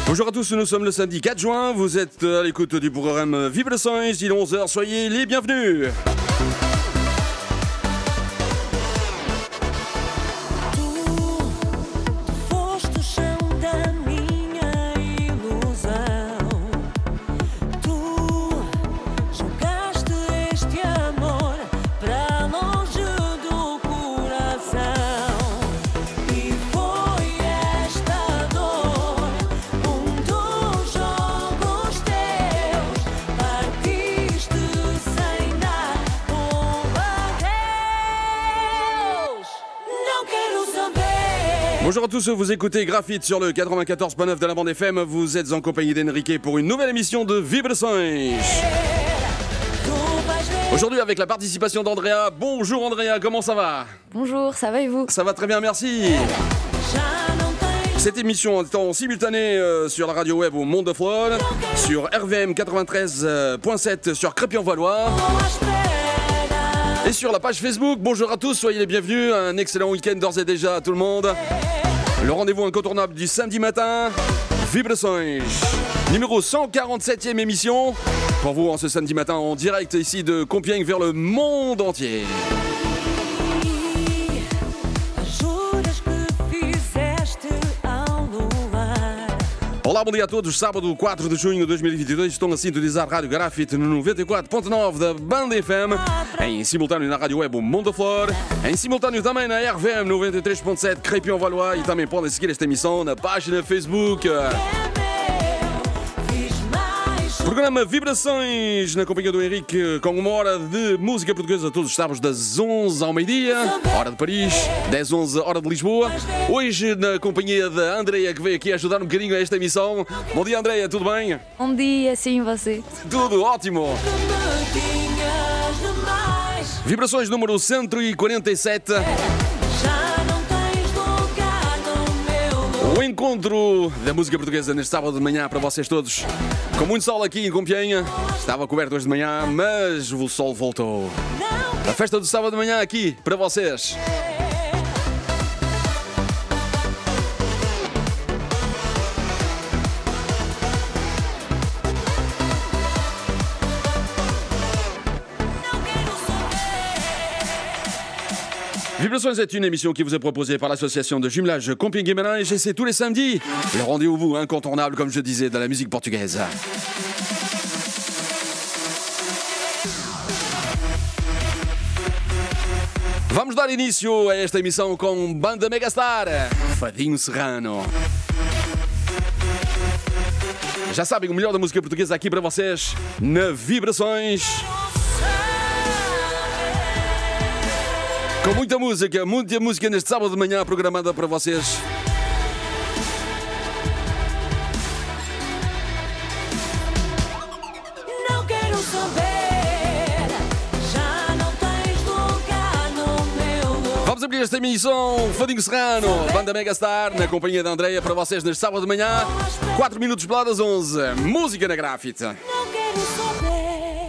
Bonjour à tous, nous sommes le samedi 4 juin, vous êtes à l'écoute du programme Vibrações, il est 11h, soyez les bienvenus. Bonjour à tous, vous écoutez Graphite sur le 94.9 de la bande FM. Vous êtes en compagnie d'Enrique pour une nouvelle émission de Vibrações. Aujourd'hui avec la participation d'Andrea. Bonjour Andrea, comment ça va? Bonjour, ça va et vous? Ça va très bien, merci. Cette émission est en simultané sur la radio web au Monde de Flore, sur RVM 93.7 sur Crépy-en-Valois. Et sur la page Facebook, bonjour à tous, soyez les bienvenus, un excellent week-end d'ores et déjà à tout le monde. Le rendez-vous incontournable du samedi matin, Vibrações, numéro 147e émission, pour vous en ce samedi matin en direct ici de Compiègne vers le monde entier. Olá, bom dia a todos. Sábado 4 de junho de 2022 estão a sintonizar Rádio Graphite no 94.9 da Banda FM, em simultâneo na Rádio Web Monde de Flore, em simultâneo também na RVM 93.7 Crépy-en-Valois e também podem seguir esta emissão na página Facebook. Programa Vibrações na companhia do Henrique, com uma hora de música portuguesa todos os sábados das 11 ao meio-dia, hora de Paris, 10, 11, hora de Lisboa. Hoje na companhia da Andrea, que veio aqui ajudar um bocadinho a esta emissão. Bom dia, Andrea, tudo bem? Bom dia, sim, você? Tudo ótimo. Vibrações número 147. O encontro da música portuguesa neste sábado de manhã para vocês todos. Com muito sol aqui em Compiègne. Estava coberto hoje de manhã, mas o sol voltou. A festa do sábado de manhã aqui para vocês. Vibrações est une émission qui vous est proposée par l'association de jumelage Compiègne-Guimarães et c'est tous les samedis. Le rendez-vous incontournable, comme je disais, de la musique portugaise. Vamos dar início a esta emissão com Banda Megastar, Fadinho Serrano. Já sabem, o melhor da música portuguesa aqui para vocês, na Vibrações. Com muita música neste sábado de manhã programada para vocês. Não quero saber, já não tens lugar no meu lugar. Vamos abrir esta emissão, Fadinho Serrano, Banda Megastar, na companhia da Andrea para vocês neste sábado de manhã. 4 minutos para lá das 11, música na Graphite. Não quero saber.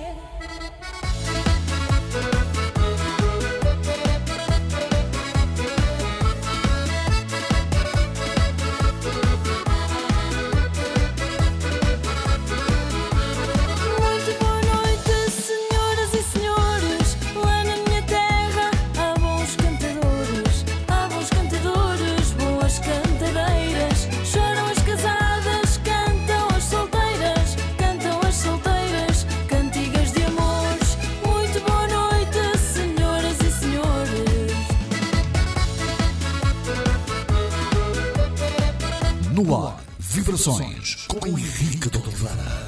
No ar, Vibrações com Henrique de Oliveira.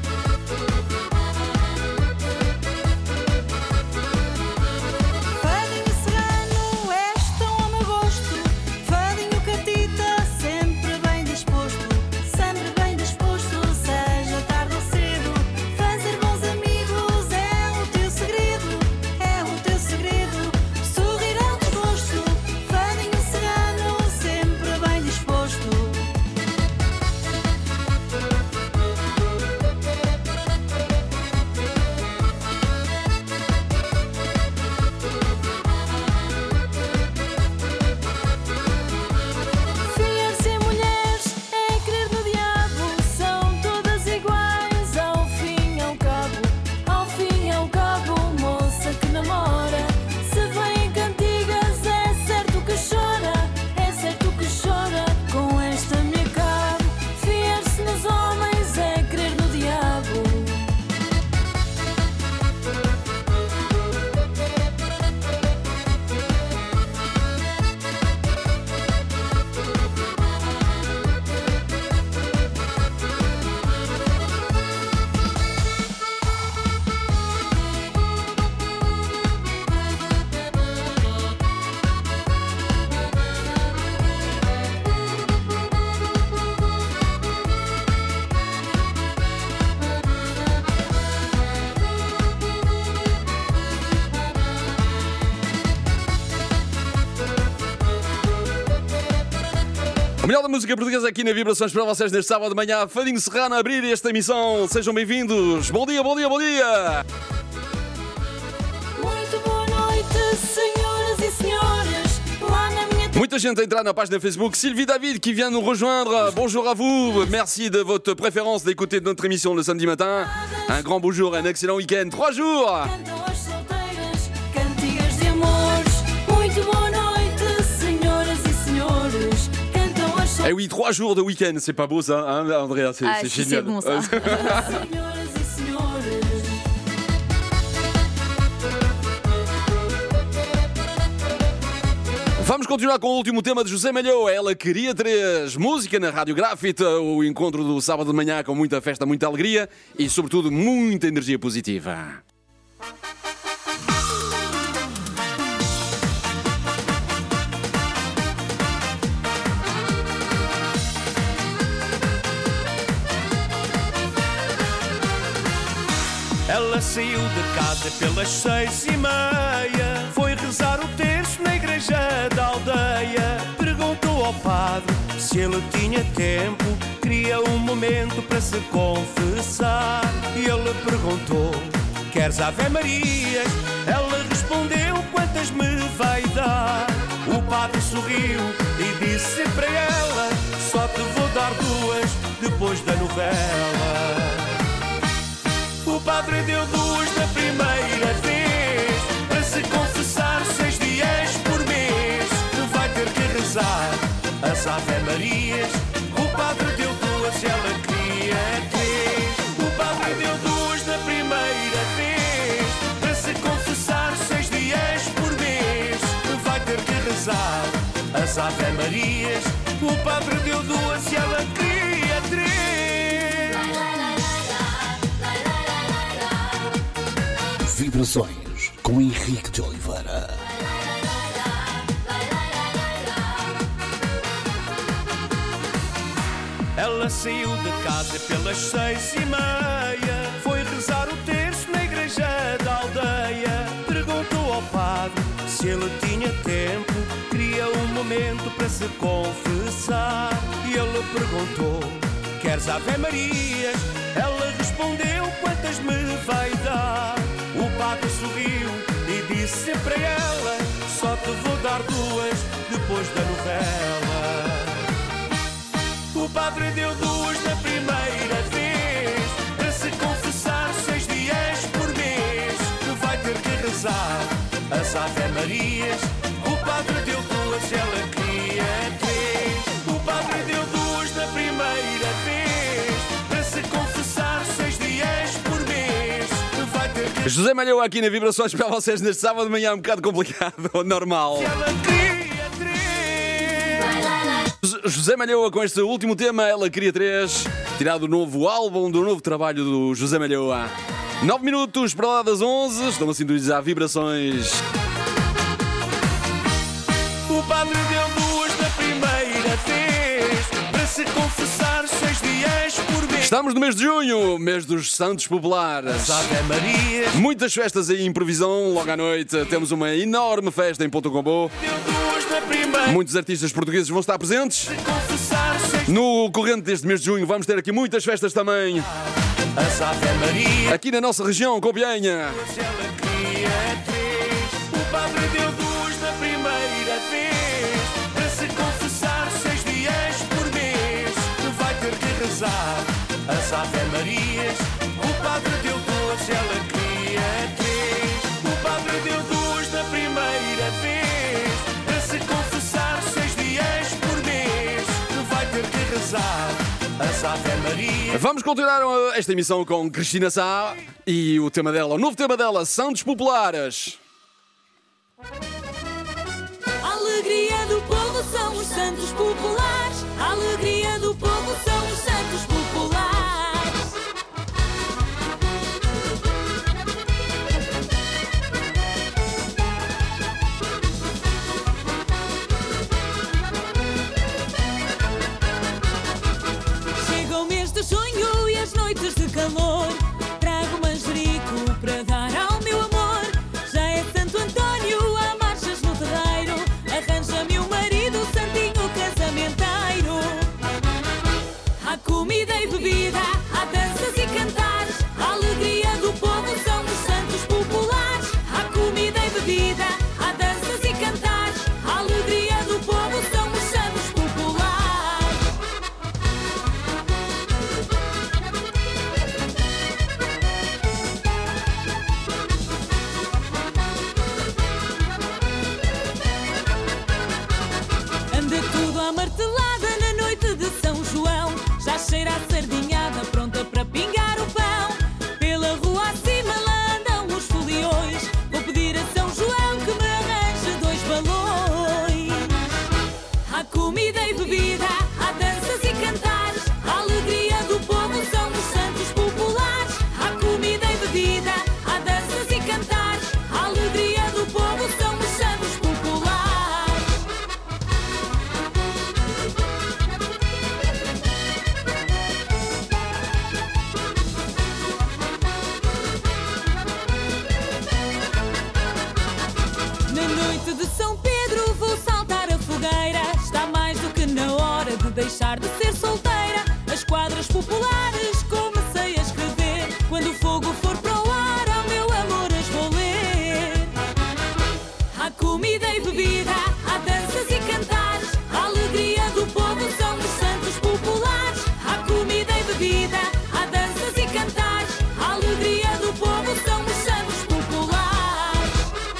Fadinho Serrano, és tão ao meu gosto. Fadinho Catita, sempre bem disposto. Sempre bem disposto, seja tarde ou cedo. Fazer bons amigos é o teu segredo. É o teu segredo. Sorrir ao desgosto. Fadinho Serrano, sempre bem disposto. melhor da música portuguesa aqui na Vibrações para vocês neste sábado de manhã. Fadinho Serrano a abrir esta emissão. Sejam bem-vindos. Bom dia, bom dia, bom dia. Muito boa noite, senhoras e senhores. Lá na minha Muita gente a entrar na página Facebook. Sylvie David qui vient nous rejoindre. Bonjour à vous. Merci de votre préférence d'écouter notre émission le samedi matin. Un grand bonjour, un excellent week-end. 3 jours. cantam as solteiras, cantigas de amores. Muito boa noite, senhoras e senhores. Cantam as Eh oui, 3 jours de week-end. C'est pas beau ça, hein, Andrea? C'est Ah, si, génial. c'est bon, ça. senhoras e senhores. Vamos continuar com o último tema de José Malhou. Ela queria 3. Música na Rádio Grafite. O encontro do sábado de manhã com muita festa, muita alegria e, sobretudo, muita energia positiva. Ela saiu de casa pelas 6:30. Foi rezar o terço na igreja da aldeia. Perguntou ao padre se ele tinha tempo. Queria um momento para se confessar. E ele perguntou: queres Ave Marias? Ela respondeu: quantas me vai dar? O padre sorriu e disse para ela: só te vou dar 2 depois da novela. O padre deu 2 da primeira vez. Para se confessar 6 dias por mês. Vai ter que rezar as Ave Marias. O padre deu 2 e ela queria 3. O padre deu 2 da primeira vez. Para se confessar 6 dias por mês. Vai ter que rezar as Ave Marias. O padre deu 2 e ela queria 3. Vibrações com Henrique de Oliveira. Ela saiu de casa pelas 6:30. Foi rezar o terço na igreja da aldeia. Perguntou ao padre se ele tinha tempo. Queria um momento para se confessar. E ele perguntou: queres Ave Marias? Ela respondeu: quantas me vai dar? O padre sorriu e disse para ela: só te vou dar 2 depois da novela. O padre deu 2 da primeira vez. Para se confessar 6 dias por mês. Vai ter que rezar as Ave Marias. O padre deu 2 e ela queria 3. O padre deu 2 da primeira vez. Para se confessar 6 dias por mês. Vai ter que José Malhou aqui na Vibrações para vocês neste sábado de manhã, um bocado complicado, ou normal. ela queria 3. José Malhou com este último tema, Ela Queria 3, tirado do novo álbum, do novo trabalho do José Malhou. 9 minutos para lá das 11, estão a sintonizar Vibrações. O padre deu 2 da primeira vez. Para se confessar 6 dias por mês. Estamos no mês de junho, mês dos Santos Populares. Ave Maria. Muitas festas aí em previsão, logo à noite temos uma enorme festa em Ponto Combo. Deu 2 da primeira. Muitos artistas portugueses vão estar presentes. Confessar 6 No corrente deste mês de junho vamos ter aqui muitas festas também, Ave Maria. aqui na nossa região, Cobianha. Se ela queria 3. O padre deu 2 da primeira vez. Para se confessar 6 dias por mês. Vai ter que rezar as Ave Marias. O padre deu 2 e ela queria 3. O padre deu 2 da primeira vez. Para se confessar 6 dias por mês. Vai ter que rezar as Ave Marias. Vamos continuar esta emissão com Cristina Sá e o tema dela, o novo tema dela, Santos Populares. A alegria do povo são os santos populares. A alegria do povo são os santos populares. Chega o mês de junho e as noites de calor. Trago manjerico para dar ao meu amor. Já é Santo António, há marchas no terreiro. Arranja-me um marido, santinho casamenteiro. solteira, as quadras populares comecei a escrever. Quando o fogo for para o ar, ao meu amor as vou ler. Há comida e bebida, há danças e cantares, a alegria do povo são os santos populares. Há comida e bebida, há danças e cantares, a alegria do povo são os santos populares.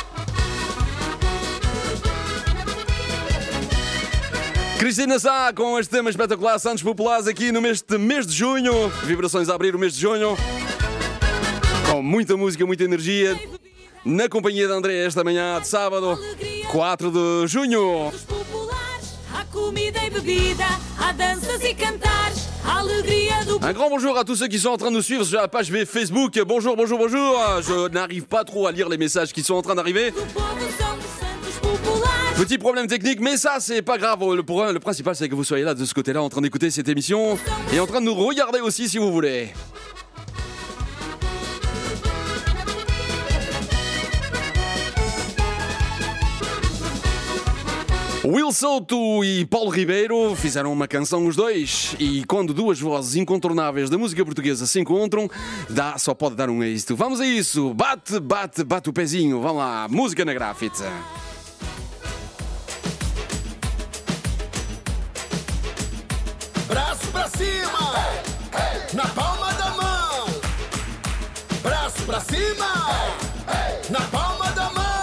Cristina Sá com este tema espetacular, Santos Populares, aqui no mês de junho. Vibrações a abrir o mês de junho. Com muita música, muita energia. Na companhia de André esta manhã de sábado, 4 de junho. Dos populares, há comida e bebida, há danças e cantares, a alegria do Un grand bonjour à tous ceux qui sont en train de nous suivre sur la page Facebook. Bonjour, bonjour, bonjour. Je n'arrive pas trop à lire les messages qui sont en train d'arriver. povo são os santos populares. Petit problème technique, mais ça, c'est pas grave. Le principal, c'est que vous soyez là, de ce côté-là, en train d'écouter cette émission et en train de nous regarder aussi, si vous voulez. Will Souto e Paulo Ribeiro fizeram uma canção os dois, e quando duas vozes incontornáveis da música portuguesa se encontram, só pode dar um êxito. Vamos a isso, bate, bate, bate o pezinho, vamos lá, música na Grafite. Braço pra cima, na palma da mão. Braço pra cima, na palma da mão.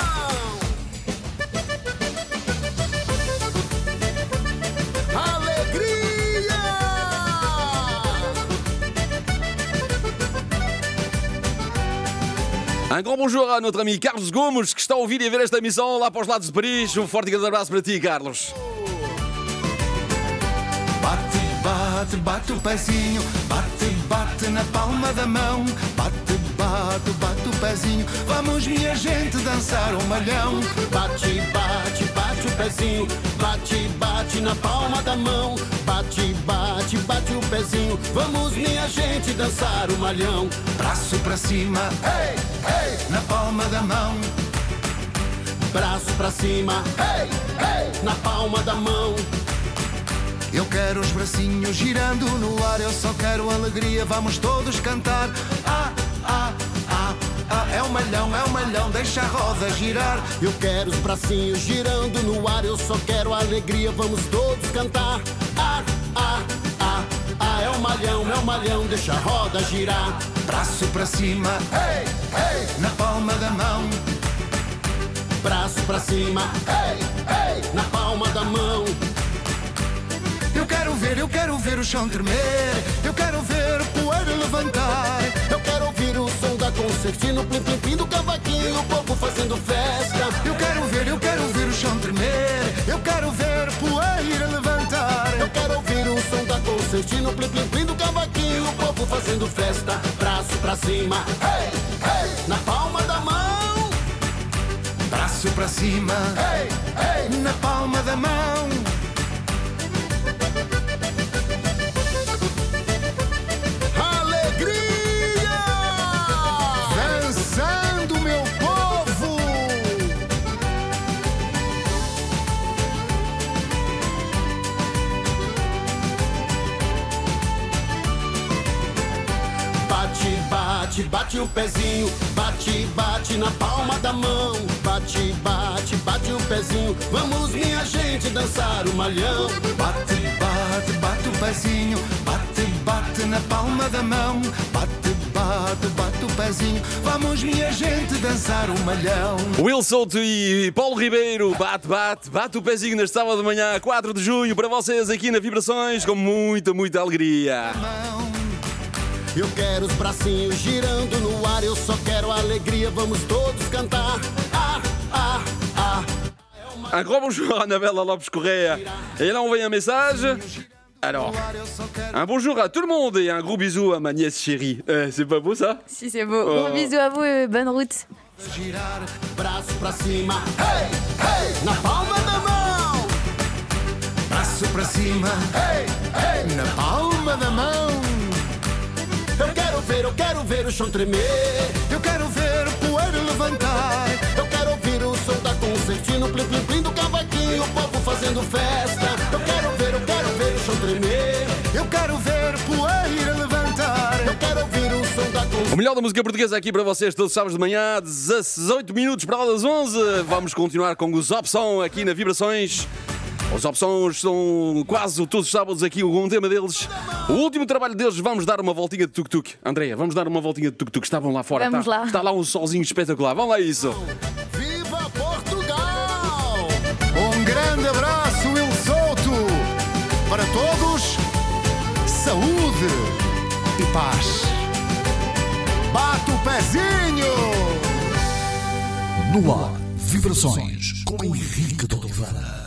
Alegria! Un grand bonjour à notre ami Carlos Gomes, que está a ouvir e a ver esta emissão lá para os lados de Paris. Um forte e grande abraço para ti, Carlos. Bate, bate, bate o pezinho, bate, bate na palma da mão. Bate, bate, bate o pezinho, vamos minha gente dançar um malhão. Bate, bate, bate o pezinho. Bate, bate na palma da mão. Bate, bate, bate o pezinho. Vamos minha gente dançar o malhão. Braço pra cima, Hey, hey, na palma da mão. braço pra cima. Hey, hey, na palma da mão. Eu quero os bracinhos girando no ar, eu só quero alegria, vamos todos cantar. Ah, ah, ah, ah, é um malhão, deixa a roda girar. Eu quero os bracinhos girando no ar. Eu só quero alegria, vamos todos cantar. Ah, ah, ah, ah, é um malhão, deixa a roda girar. Braço pra cima, Hey, hey, na palma da mão. braço pra cima. Hey, hey, na palma da mão. Eu quero ver o chão tremer. Eu quero ver o poeira levantar. Eu quero ouvir o som da concertina, o plim plim plim do cavaquinho, o povo fazendo festa. Eu quero ver o chão tremer. Eu quero ver poeira levantar. Eu quero ouvir o som da concertina, o plim plim plim do cavaquinho, o povo fazendo festa. Braço pra cima, hey, hey, na palma da mão. Braço pra cima, Hey, hey, na palma da mão. alegria! Dançando, meu povo. Bate, bate, bate o pezinho. Bate, bate na palma da mão. Bate, bate, bate o pezinho. Vamos minha gente dançar o malhão. Bate, bate, bate o pezinho. Bate, bate na palma da mão. Bate, bate, bate o pezinho. Vamos minha gente dançar um malhão. Will Souto e Paulo Ribeiro, bate, bate, bate o pezinho neste sábado de manhã, 4 de junho, para vocês aqui na Vibrações, com muita, muita alegria. Eu quero os bracinhos girando no ar. Eu só quero alegria, vamos todos cantar. Ah, ah, ah. Un grand bonjour à Annabelle Lopes Correa. Et elle a envoyé un message. Alors, un bonjour à tout le monde et un gros bisou à ma nièce chérie. C'est pas beau ça? Si, c'est beau. Oh. Gros bisous à vous et bonne route. Girar, Braço pra cima. Hey, hey, na palma da mão. braço pra cima, Hey, hey, na palma da mão. eu quero ver o chão tremer. Eu quero ver poeira levantar. Eu quero ouvir o som da concertina, o plim plim plim do cavaquinho, o povo fazendo festa. Eu quero ver o chão tremer. Eu quero ver poeira levantar. Eu quero ouvir o som da O melhor da música portuguesa aqui para vocês todos os sábados de manhã, 18 minutos para lá das 11. Vamos continuar com os Opção aqui na Vibrações. Os Opções são quase todos os sábados aqui um tema deles. O último trabalho deles, vamos dar uma voltinha de tuk-tuk. Andréia, vamos dar uma voltinha de tuk-tuk. Estavam lá fora. Vamos lá. Está lá um solzinho espetacular. Vamos lá isso. Viva Portugal! Um grande abraço, Il Souto. Para todos, saúde e paz. Bate o pezinho! No ar, Vibrações com Henrique de Oliveira.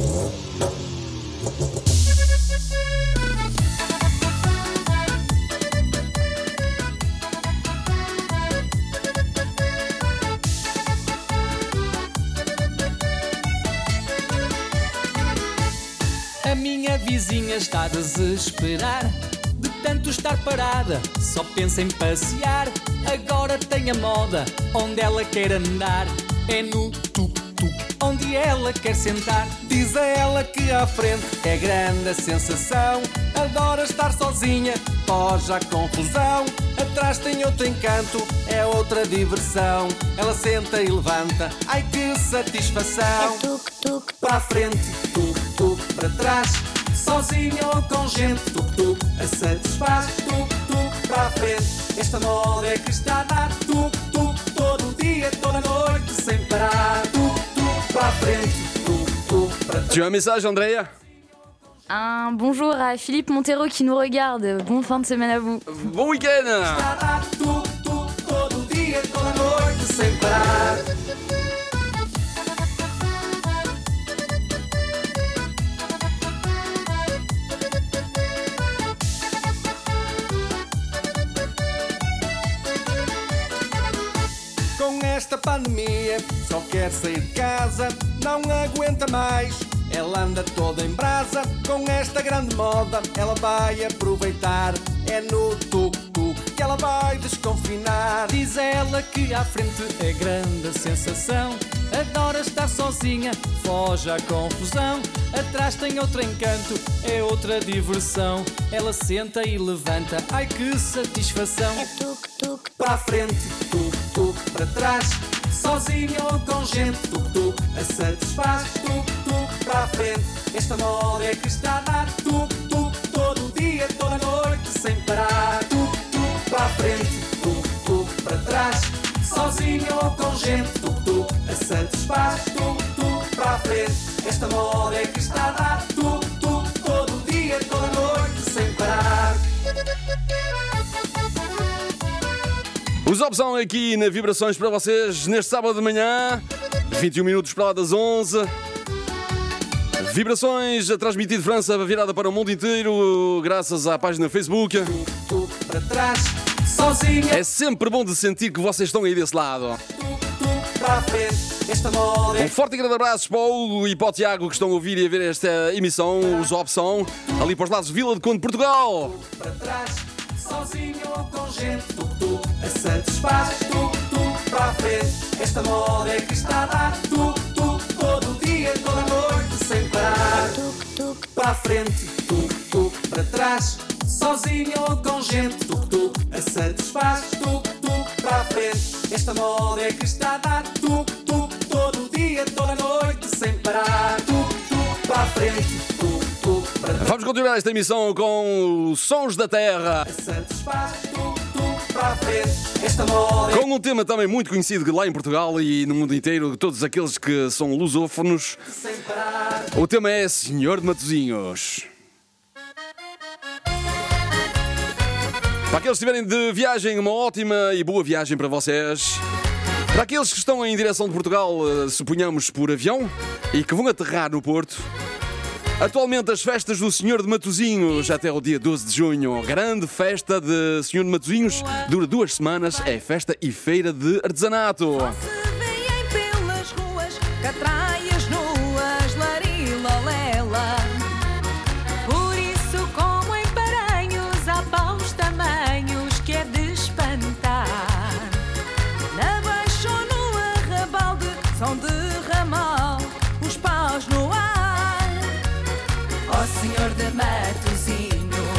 A minha vizinha está a desesperar de tanto estar parada, só pensa em passear. Agora tem a moda, onde ela quer andar é no tuk-tuk, onde ela quer sentar. Diz a ela que à frente é grande a sensação, adora estar sozinha, foge à confusão. Atrás tem outro encanto, é outra diversão. Ela senta e levanta, ai que satisfação. É tuk-tuk. Para a frente, tuk-tuk, para trás, sozinha ou com gente, tuk-tuk, a satisfaz. Tuk-tuk, para a frente, esta moda é que está a dar. Tuk-tuk, todo dia, toda noite, sem parar. Tuk-tuk, para a frente, tuk-tuk, para trás. Tu as un message, Andréia? Un bonjour à Philippe Montero qui nous regarde. Bonne fin de semaine à vous. Bom weekend! Está a dar. Tuk-tuk, todo dia, toda noite, sem parar. Com esta pandemia só quer sair de casa, não aguenta mais, ela anda toda em brasa. Com esta grande moda ela vai aproveitar, é no tuk-tuk que ela vai desconfinar. Diz ela que à frente é grande a sensação, adora estar sozinha, foge à confusão. Atrás tem outro encanto, é outra diversão. Ela senta e levanta, ai que satisfação. É tuk-tuk. Para a frente, tuk-tuk, para trás, sozinha ou com gente, tuk-tuk, a satisfaz. Tuk-tuk, para a frente, esta moda é que está a dar. Tuk-tuk, todo dia, toda noite, sem parar. Tuk-tuk, para a frente, tuk-tuk, para trás, sozinha ou com gente, tuk-tuk, a satisfaz. Tuk-tuk, para a frente, esta moda é que está a dar. Tuk-tuk, todo dia, toda noite, sem parar. Os Opção aqui na Vibrações para vocês neste sábado de manhã, 21 minutos para lá das 11. Vibrações a transmitir de França, virada para o mundo inteiro, graças à página Facebook. Tuk-tuk, para trás, sozinha. É sempre bom de sentir que vocês estão aí desse lado. Tuk-tuk, para a frente, esta moda é Um forte e grande abraço para o Hugo e para o Tiago que estão a ouvir e a ver esta emissão, os Opção, ali para os lados de Vila de Conde, Portugal. para trás, sozinho ou com gente, tuk-tuk, a satisfaz. Tuk-tuk, para a frente, esta moda é que está a dar. Tuk-tuk, todo dia, toda noite, sem parar. Tuk-tuk. Para a frente, tuk-tuk, para trás, sozinho ou com gente, tuk-tuk, a satisfaz. Tuk-tuk, para a frente, esta moda é que está a dar. Tuk-tuk, todo dia, toda noite, sem parar. Tuk-tuk, para a frente, tuk-tuk, para trás. Vamos continuar esta emissão com os Sons da Terra, Satisfaz, tuk-tuk, para a frente, esta moda com um tema também muito conhecido lá em Portugal e no mundo inteiro, todos aqueles que são lusófonos. sem parar. O tema é Senhor de Matosinhos. Para aqueles que estiverem de viagem, uma ótima e boa viagem para vocês. Para aqueles que estão em direção de Portugal, suponhamos por avião, e que vão aterrar no Porto. Atualmente as festas do Senhor de Matosinhos até o dia 12 de junho. Grande festa de Senhor de Matosinhos, dura 2 semanas, é festa e feira de artesanato. Se vêm pelas ruas, catraias nuas, larilolela. Por isso, como em Paranhos, há paus tamanhos que é de espantar. Na baixa ou no arrabalde, são de ramal, os paus no ar. Ó Senhor de Matosinhos,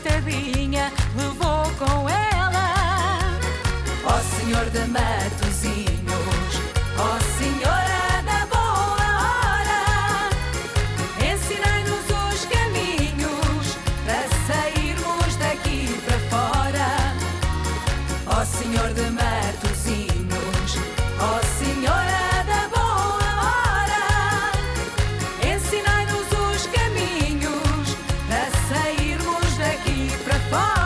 coitadinha, levou com ela. Ó Senhor de Matosinhos, ó Senhora da boa hora, ensinai-nos os caminhos para sairmos daqui para fora. Ó Senhor de Matosinhos, ó Senhora da boa hora, ensinai-nos os caminhos para sairmos daqui para fora.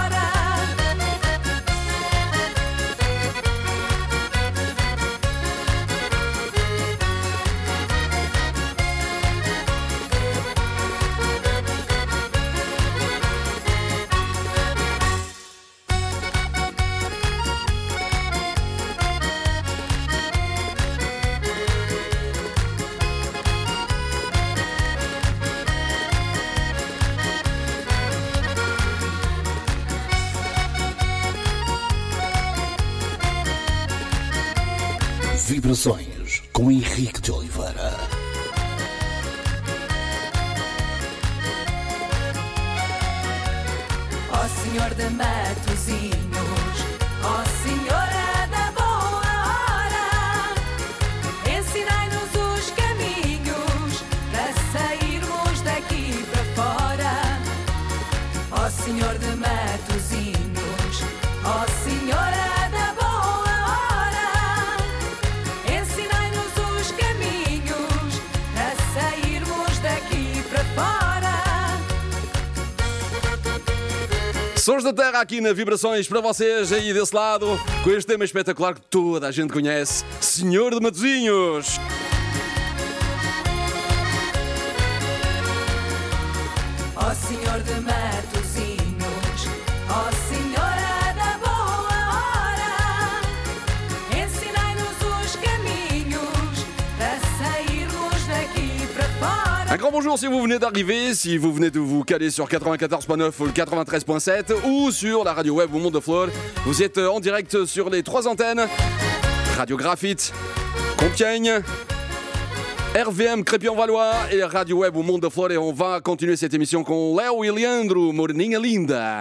Vibrações com Henrique de Oliveira. Ó Senhor de Matosinhos, ó Senhora da boa hora, ensinai-nos os caminhos para sairmos daqui para fora. Ó Senhor de Matosinhos, ó Senhora da boa hora, ensinai-nos os caminhos para sairmos daqui para fora. Sons da Terra aqui na Vibrações para vocês aí desse lado, com este tema espetacular que toda a gente conhece, Senhor de Matosinhos. Ó Senhor de Matosinhos, ó Senhora da boa hora, ensinai-nos os caminhos para sairmos daqui para fora. Un grand bonjour si vous venez d'arriver, si vous venez de vous caler sur 94.9 ou le 93.7 ou sur la radio web au Monde de Flore. Vous êtes en direct sur les 3 antennes, Radio Graphite, Compiègne, RVM Crépy-en-Valois et Radio Web au Monde de Flore. Et on va continuer cette émission com Léo e Leandro, Moreninha Linda.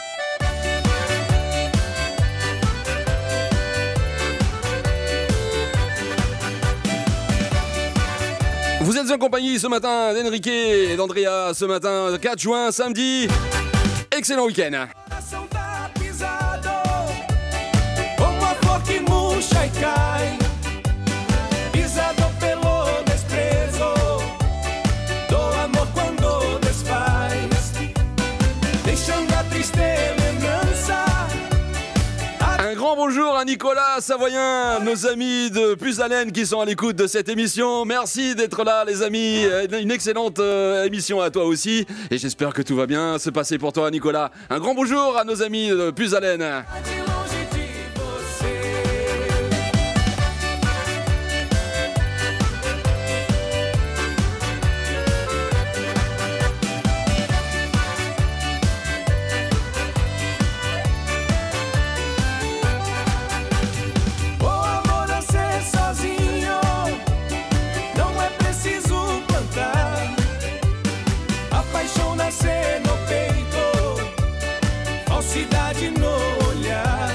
Vous êtes en compagnie ce matin d'Enrique et d'Andrea, ce matin 4 juin, samedi. Excellent week-end. Coração tá pisado, como a flor que murcha e cai, pisado pelo desprezo do amor quando desfaz, deixando a triste lembrança. Un grand bonjour à Nicolas Savoyen, nos amis de Puisalène qui sont à l'écoute de cette émission. Merci d'être là, les amis. Une excellente émission à toi aussi. Et j'espère que tout va bien se passer pour toi, Nicolas. Un grand bonjour à nos amis de Puisalène. De longe de você. O amor a ser sozinho, não é preciso plantar. A paixão nascer no peito, falsidade no olhar.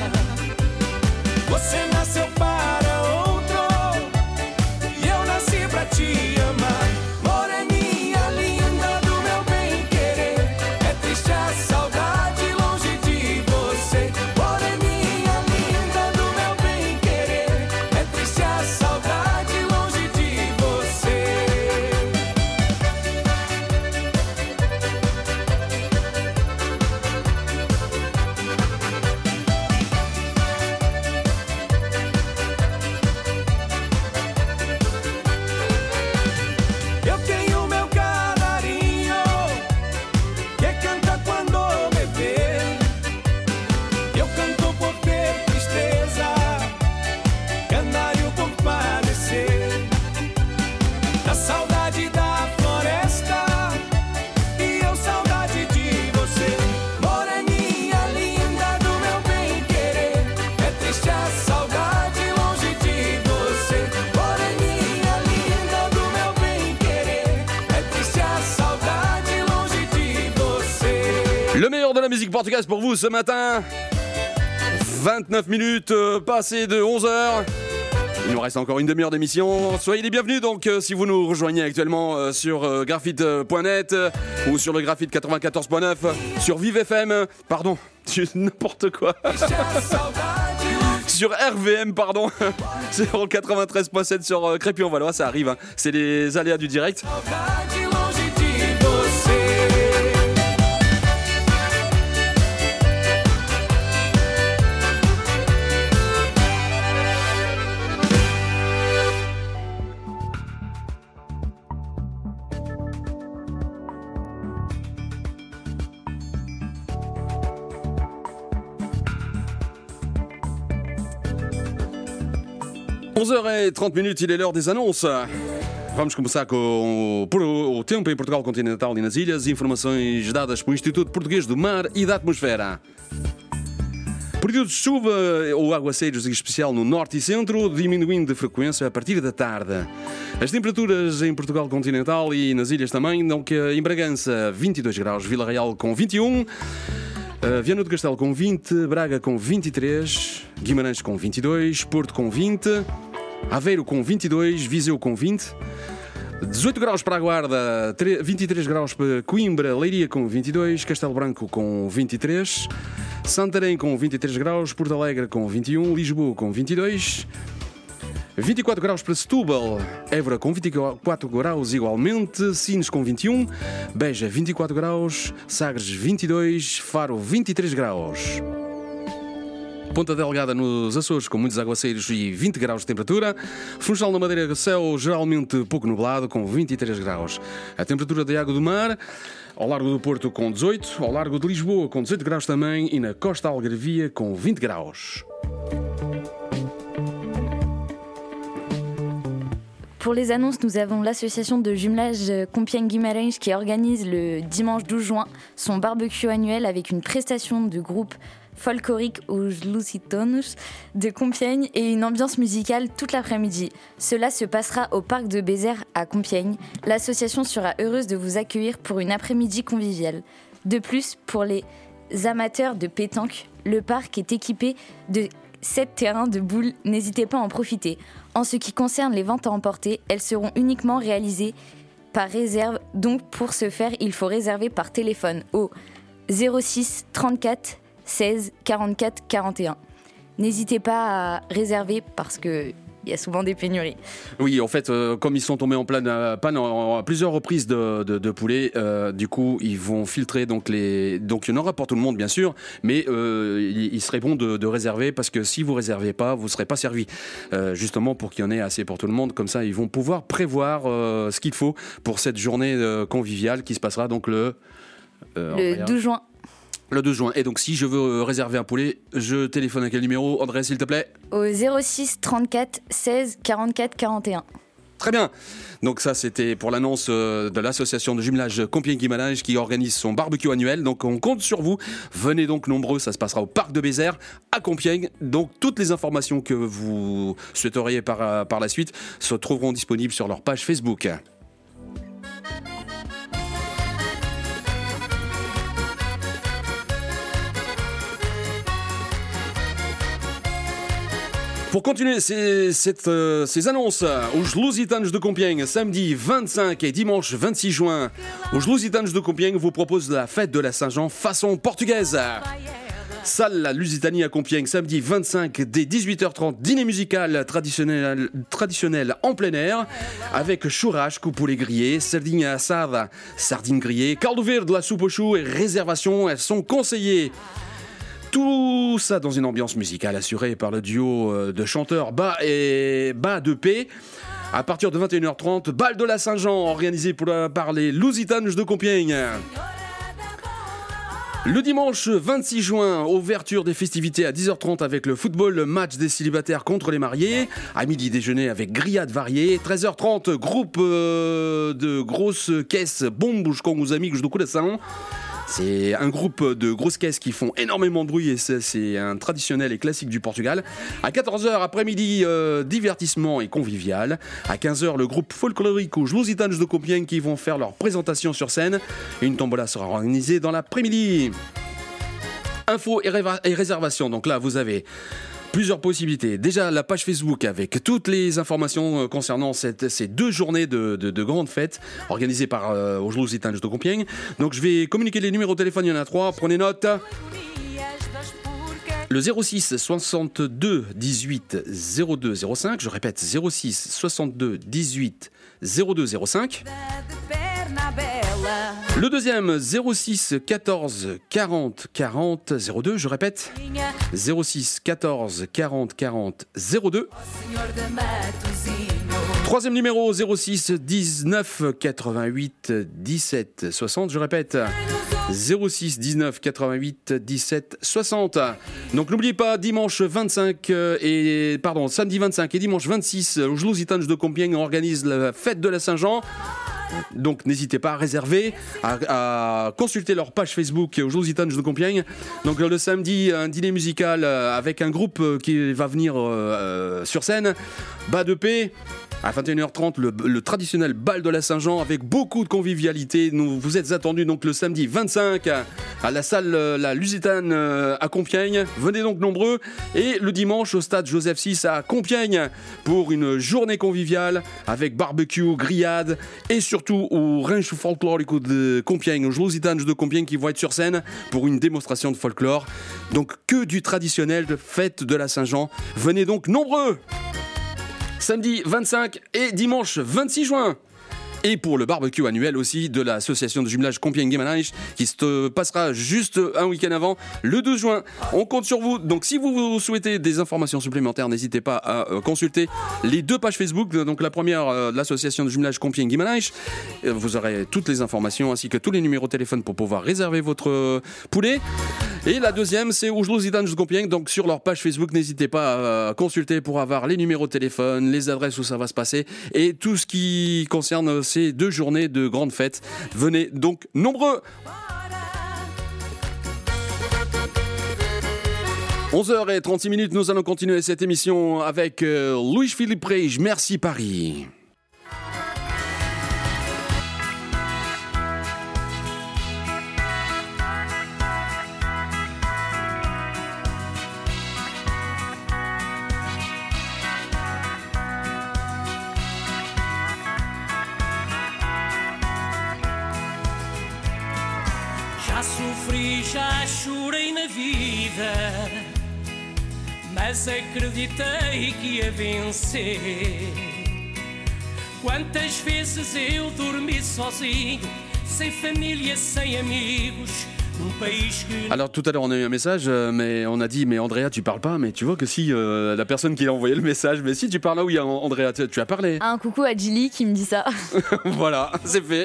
Le meilleur de la musique portugaise pour vous ce matin. 29 minutes passées de 11h. Il nous reste encore une demi-heure d'émission. Soyez les bienvenus donc si vous nous rejoignez actuellement sur graphite.net ou sur le graphite 94.9, sur Vive FM, pardon, n'importe quoi. Sur RVM, pardon, sur 93.7 sur Crépy-en-Valois, ça arrive, hein. C'est les aléas du direct. « 11h30, il est l'heure des annonces. Vamos começar com o tempo em Portugal continental e nas ilhas, informações dadas pelo Instituto Português do Mar e da Atmosfera. Período de chuva ou aguaceiros, em especial no norte e centro, diminuindo de frequência a partir da tarde. As temperaturas em Portugal continental e nas ilhas também, dão que em Bragança 22 graus, Vila Real com 21, Viana do Castelo com 20, Braga com 23, Guimarães com 22, Porto com 20, Aveiro com 22, Viseu com 20, 18 graus para a Guarda, 23 graus para Coimbra, Leiria com 22, Castelo Branco com 23, Santarém com 23 graus, Porto Alegre com 21, Lisboa com 22, 24 graus para Setúbal, Évora com 24 graus igualmente, Sines com 21, Beja 24 graus, Sagres 22, Faro 23 graus. Ponta Delgada nos Açores com muitos aguaceiros e 20 graus de temperatura. Funchal na Madeira, céu geralmente pouco nublado com 23 graus. A temperatura da água do mar, ao largo do Porto com 18, ao largo de Lisboa com 18 graus também e na costa algarvia com 20 graus. Pour les annonces, nous avons l'association de jumelage Compiègne-Guimarães qui organise le dimanche 12 juin son barbecue annuel avec une prestation de groupe folklorique Os Lusitanos de Compiègne et une ambiance musicale toute l'après-midi. Cela se passera au parc de Bézère à Compiègne. L'association sera heureuse de vous accueillir pour une après-midi conviviale. De plus, pour les amateurs de pétanque, le parc est équipé de 7 terrains de boules, n'hésitez pas à en profiter. En ce qui concerne les ventes à emporter, elles seront uniquement réalisées par réserve, donc pour ce faire, il faut réserver par téléphone au 06 34 16 44 41. N'hésitez pas à réserver parce que il y a souvent des pénuries. Oui, en fait, comme ils sont tombés en pleine panne à plusieurs reprises de poulet, du coup, ils vont filtrer. Donc il y en aura pour tout le monde, bien sûr, mais il serait bon de réserver parce que si vous réservez pas, vous ne serez pas servi. Justement, pour qu'il y en ait assez pour tout le monde, comme ça, ils vont pouvoir prévoir ce qu'il faut pour cette journée conviviale qui se passera donc le 12 juin. Le 2 juin. Et donc, si je veux réserver un poulet, je téléphone à quel numéro, André, s'il te plaît ? Au 06 34 16 44 41. Très bien. Donc ça, c'était pour l'annonce de l'association de jumelage Compiègne-Guimarães qui organise son barbecue annuel. Donc on compte sur vous. Venez donc nombreux. Ça se passera au parc de Bézère à Compiègne. Donc toutes les informations que vous souhaiteriez par la suite se trouveront disponibles sur leur page Facebook. Pour continuer ces annonces, os Lusitanos de Compiègne, samedi 25 et dimanche 26 juin, os Lusitanos de Compiègne vous proposent la fête de la Saint-Jean façon portugaise. Salle La Lusitanie à Compiègne, samedi 25 dès 18h30, dîner musical traditionnel en plein air, avec churrasco, poulet grillé, sardine assada, sardine grillée, caldo verde, la soupe aux choux et réservations, elles sont conseillées. Tout ça dans une ambiance musicale assurée par le duo de chanteurs Bas et Bas de P. À partir de 21h30, bal de la Saint-Jean organisé par les Lusitanos de Compiègne. Le dimanche 26 juin, ouverture des festivités à 10h30 avec le football match des célibataires contre les mariés. À midi déjeuner avec grillades variées. 13h30, groupe de grosses caisses bombos com os amigos do coração. C'est un groupe de grosses caisses qui font énormément de bruit et c'est un traditionnel et classique du Portugal. À 14h après-midi, divertissement et convivial. À 15h, le groupe folklorique aux Lusitanos de Compiègne qui vont faire leur présentation sur scène. Une tombola sera organisée dans l'après-midi. Infos et réservations. Donc là, vous avez plusieurs possibilités. Déjà, la page Facebook avec toutes les informations concernant ces 2 journées de grandes fêtes organisées par os Lusitanos de Compiègne. Donc, je vais communiquer les numéros de téléphone. Il y en a 3. Prenez note. Le 06 62 18 02 05. Je répète, 06 62 18 02 05. Le deuxième, 06 14 40 40 02. Je répète, 06 14 40 40 02. Troisième numéro, 06 19 88 17 60. Je répète, 06 19 88 17 60. Donc n'oubliez pas, samedi 25 et dimanche 26, aux Lusitanos de Compiègne organise la fête de la Saint-Jean. Donc n'hésitez pas à réserver, à consulter leur page Facebook aux Lusitanos de Compiègne. Donc le samedi, un dîner musical avec un groupe qui va venir sur scène, Bas de Paix. À 21h30, le traditionnel bal de la Saint-Jean avec beaucoup de convivialité. Vous êtes attendus donc le samedi 25 à la salle La Lusitane à Compiègne. Venez donc nombreux. Et le dimanche au stade Joseph VI à Compiègne pour une journée conviviale avec barbecue, grillade et surtout au rancho folklorico de Compiègne, aux Lusitanos de Compiègne qui vont être sur scène pour une démonstration de folklore. Donc que du traditionnel de fête de la Saint-Jean. Venez donc nombreux. Samedi 25 et dimanche 26 juin. Et pour le barbecue annuel aussi de l'association de jumelage Compiègne-Guimarães qui se passera juste un week-end avant, le 2 juin. On compte sur vous. Donc si vous souhaitez des informations supplémentaires, n'hésitez pas à consulter les 2 pages Facebook. Donc la première de l'association de jumelage Compiègne-Guimarães. Vous aurez toutes les informations ainsi que tous les numéros de téléphone pour pouvoir réserver votre poulet. Et la deuxième, c'est aux Lusitanos de Compiègne. Donc sur leur page Facebook, n'hésitez pas à consulter pour avoir les numéros de téléphone, les adresses où ça va se passer et tout ce qui concerne ces 2 journées de grandes fêtes. Venez donc nombreux. 11h36, nous allons continuer cette émission avec Luís Filipe Reis. Merci Paris. Já sofri, já chorei na vida, mas acreditei que ia vencer. Quantas vezes eu dormi sozinho, sem família, sem amigos, num país que... Alors tout à l'heure on a eu un message, mais on a dit mais Andrea tu parles pas, mais tu vois que si la personne qui a envoyé le message, mais si tu parles là, oui Andrea, tu as parlé. Un coucou à Gilly qui me dit ça. Voilà, c'est fait.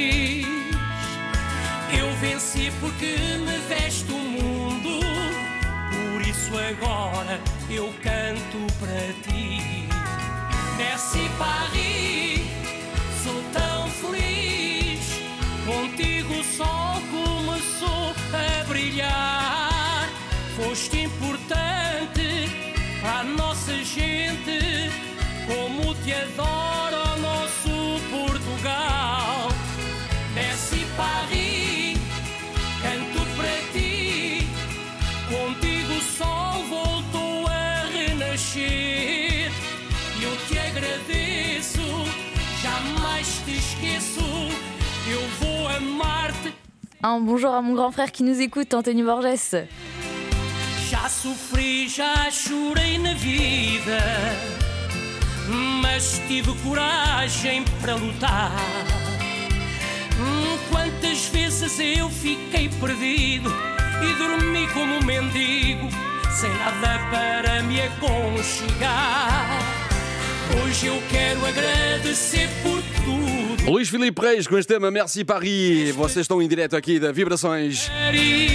Eu venci porque me veste o mundo, por isso agora eu canto para ti. Merci Paris, sou tão feliz, contigo o sol começou a brilhar. Foste importante para a nossa gente, como te adora o nosso Portugal. Merci Paris, canto para ti, contigo o sol voltou a renascer. Eu te agradeço, jamais te esqueço, eu vou amar-te. Un bonjour à mon grand frère qui nous écoute, Anthony Borges. Já sofri, já chorei na vida, mas tive coragem para lutar. Quantas vezes eu fiquei perdido e dormi como um mendigo, sem nada para me aconchegar. Hoje eu quero agradecer por tudo. Luís Filipe Reis com este tema Merci Paris. Vocês estão em direto aqui da Vibrações.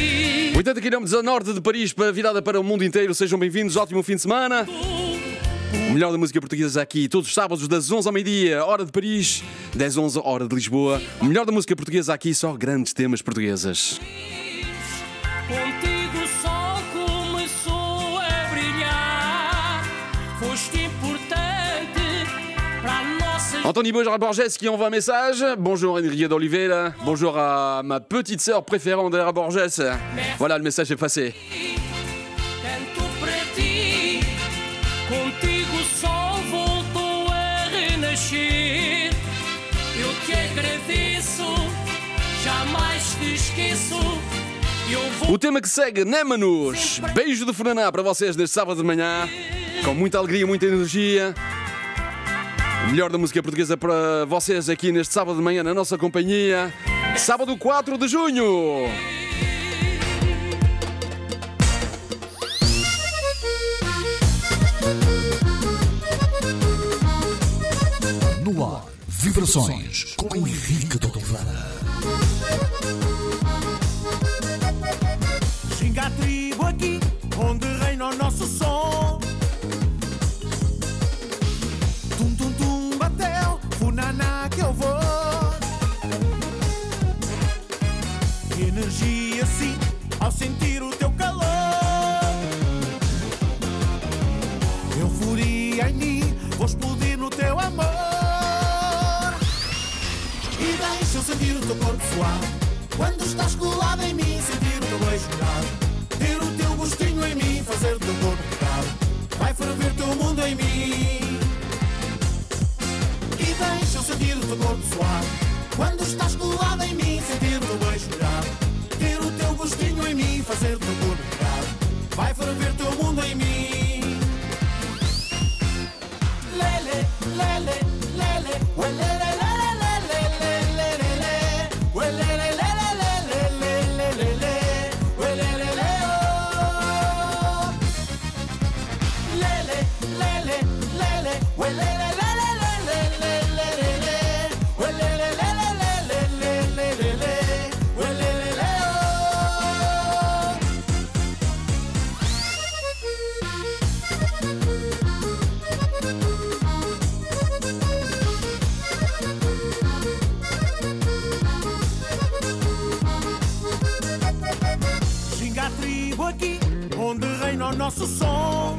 80 km a norte de Paris, virada para o mundo inteiro. Sejam bem-vindos, ótimo fim de semana. O melhor da música portuguesa aqui, todos os sábados, das 11 ao meio-dia, hora de Paris, 10, 11, hora de Lisboa. O melhor da música portuguesa aqui, só grandes temas portugueses. Contigo o sol começou a brilhar. Foste importante para a nossa... Anthony Borges qui envoie un message. Bonjour Henriette d'Oliveira. Bonjour à ma petite sœur préférée Andrea Borges. Voilà, le message est passé. Canto para ti. Contigo o sol voltou a renascer. Eu te agradeço, jamais te esqueço. O tema que segue, Némanos. Beijo de Funaná para vocês neste sábado de manhã. Com muita alegria, muita energia. O melhor da música portuguesa para vocês aqui neste sábado de manhã na nossa companhia. Sábado 4 de junho. No ar, vibrações com Henrique de Oliveira. Xinga a tribo aqui, onde reina o nosso som. Tum, tum, tum, bateu, funaná que eu vou. Energia sim, ao sentir o teu calor. Euforia em mim, vou explodir no teu amor. E deixa eu sentir o teu corpo suar. Quando estás colado em mim, sentir o teu beijo molhado. Ter o teu gostinho em mim, fazer o teu corpo pecado. Vai ferver teu mundo em mim. E deixa eu sentir o teu corpo suar. Quando estás colado em mim, sentir o teu beijo molhado. Ter o teu gostinho em mim, fazer o teu corpo pecado. Vai ferver teu mundo em mim. Lele, lele, lele, lele, Xinga a tribo aqui, onde reina o nosso som.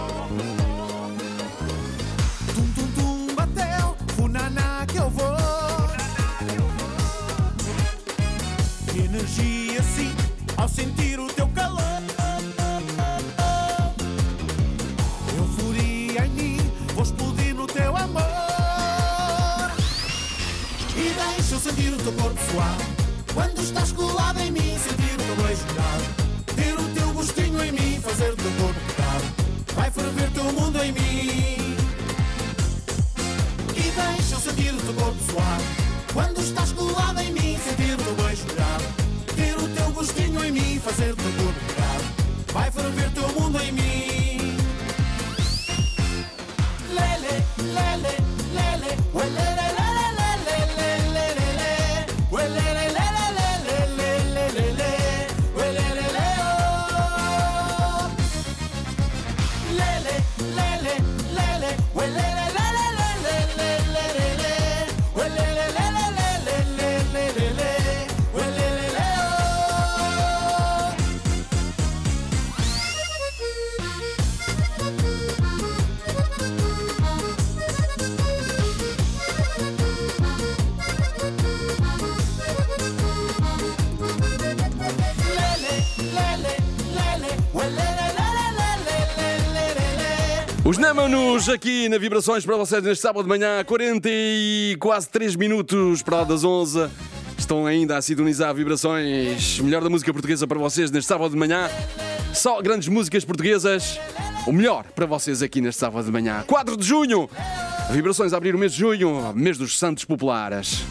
Tum, tum, tum, bateu, funaná que eu vou. Energia sim, ao sentir o teu calor. Euforia em mim, vou explodir no teu amor. E deixa eu sentir o teu corpo suar. Quando estás colado em mim, sentir o teu beijo molhado. Ter o teu gostinho em mim, fazer o teu corpo pecado. Vai ferver teu mundo em mim. E deixa eu sentir o teu corpo suar. Quando estás colado em mim, sentir o teu beijo molhado. Ter o teu gostinho em mim, fazer o teu corpo pecado. Vai ferver teu mundo em mim. Lele, lele, lele, lele. Os Némanos aqui na Vibrações para vocês neste sábado de manhã, 40 e quase 3 minutos para lá das 11. Estão ainda a sintonizar Vibrações, melhor da música portuguesa para vocês neste sábado de manhã. Só grandes músicas portuguesas, o melhor para vocês aqui neste sábado de manhã. 4 de junho, Vibrações a abrir o mês de junho, mês dos Santos Populares.